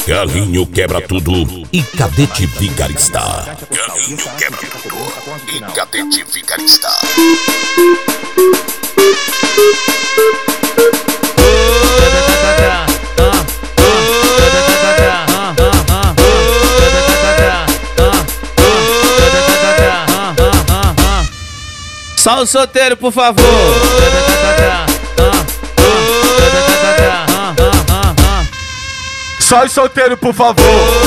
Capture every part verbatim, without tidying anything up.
Carlinho quebra tudo e Cadete Vigarista. Carlinho quebra tudo e Cadete Vigarista. Só o solteiro, por favor. Só os solteiros, por favor.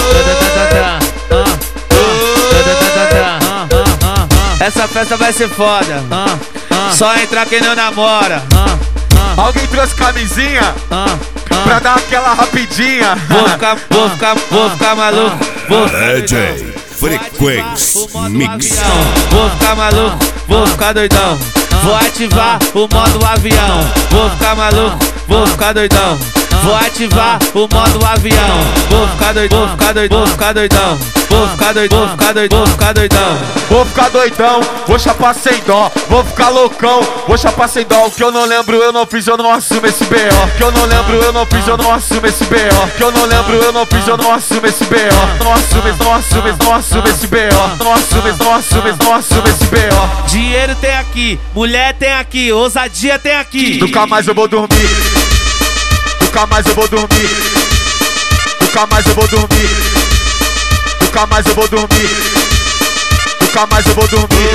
Essa festa vai ser foda. Só entrar quem não namora. Alguém trouxe camisinha pra dar aquela rapidinha. Vou ficar, vou ficar, vou ficar maluco. Vou D J Frequência Mix. Vou ficar maluco, vou ficar doidão. Vou ativar o modo avião. Vou ficar maluco, vou ficar doidão. Vou ativar o modo avião. Vou ficar doidão, vou ficar doidão, vou ficar doidão. Vou ficar doidão, vou ficar doidão, vou ficar doidão. Vou ficar doidão, vou chapar sem dó. Vou ficar loucão, vou chapar sem dó. O que eu não lembro, eu não fiz, eu não assumo esse B O. Que eu não lembro, eu não fiz, eu não assumo esse B O. Que eu não lembro, eu não fiz, eu não assumo esse B O. Não assumo, não assumo, não assumo esse B O. Não assumo, não assumo, não assumo esse B O. Dinheiro tem aqui, mulher tem aqui, ousadia tem aqui. Nunca mais eu vou dormir. Nunca mais eu vou dormir. Nunca mais eu vou dormir. Nunca mais eu vou dormir. Nunca mais eu vou dormir.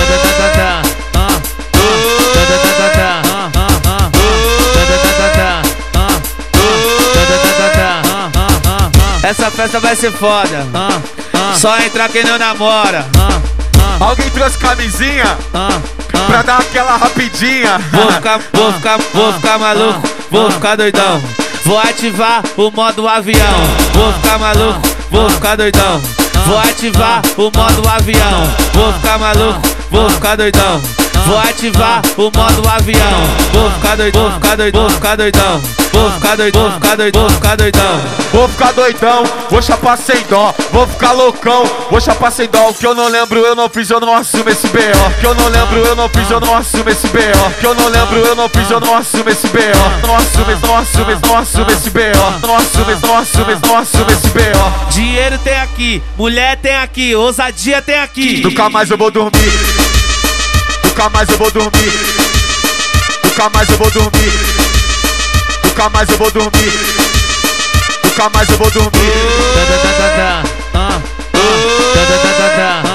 Essa festa vai ser foda. Só entrar quem não namora. Alguém trouxe camisinha pra dar aquela rapidinha. Vou ficar, vou ficar, vou ficar maluco. Vou ficar doidão. Vou ativar o modo avião. Vou ficar maluco, vou ficar doidão. Vou ativar o modo avião. Vou ficar maluco, vou ficar doidão. Vou ativar o modo avião. Vou ficar doidão, vou ficar doidão, vou ficar doidão. Vou ficar doidão, vou ficar doidão, vou ficar doidão. Vou ficar doidão, vou chapar sem dó. Vou ficar loucão, vou chapar sem dó. O que eu não lembro, eu não fiz, eu não assumo esse B O. Que eu não lembro, eu não fiz, eu não assumo esse B O. Que eu não lembro, eu não fiz, eu não assumo esse B O. Não assumo, não assumo, não assumo esse B O. Não assumo, não assumo, não assumo esse B O. Dinheiro tem aqui, mulher tem aqui, ousadia tem aqui. Nunca mais eu vou dormir. Nunca mais eu vou dormir. Nunca mais eu vou dormir. Nunca mais eu vou dormir. Nunca mais eu vou dormir.